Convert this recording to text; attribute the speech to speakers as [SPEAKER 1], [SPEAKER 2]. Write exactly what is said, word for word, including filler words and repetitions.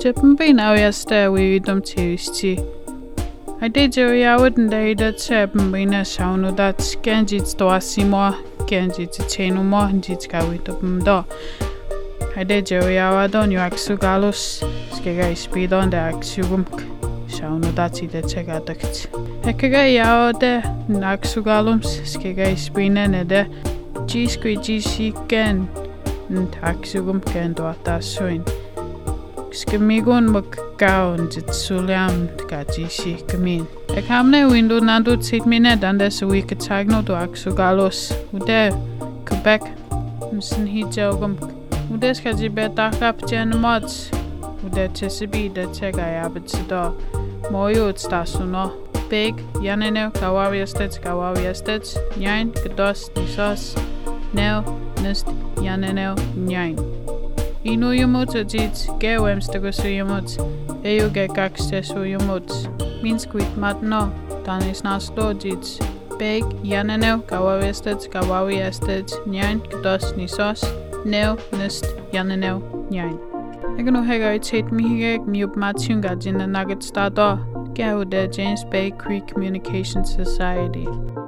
[SPEAKER 1] Jepumpi now yasta we dum tiusti. I did Jerry I wouldn't day that Jepumina sound that Genjits to Asimo, Genjits chain more, Jitska with the do. I did Jerry I don't you axugalus, Skega speed on the axugum. Sound that it check out the kit. Hekaga yao de Naxugalums, Skega spinen and the G squeegee she can Taxugum can do at that swing. Skimigun mukgaun jitsuliam gajishi kamin. A camne window nando tit minute and there's a week tagno to Axugalos, Ude, Quebec, Msin Hijogum, Udes Kajibeta Captain Mods, Ude Chesabi, the Chega Abitsidor, Moyo Stasuno, Big, Yanene, Kawawi Estates, Kawawi Estates, Nine, Kados, Nisos, Nel, Nist, Yanene, Nine. Inu yumut jits ge wemstagus yumut eu ge kakstesu yumut minsquit matno tanis nasto jits beg yaneneu kawawestet kawawi estet nyan kdos nisos neu nist yaneneu nyan egno hega tit mi hege miup matsunga jin nugget stado ge de James Bay Creek Communication Society.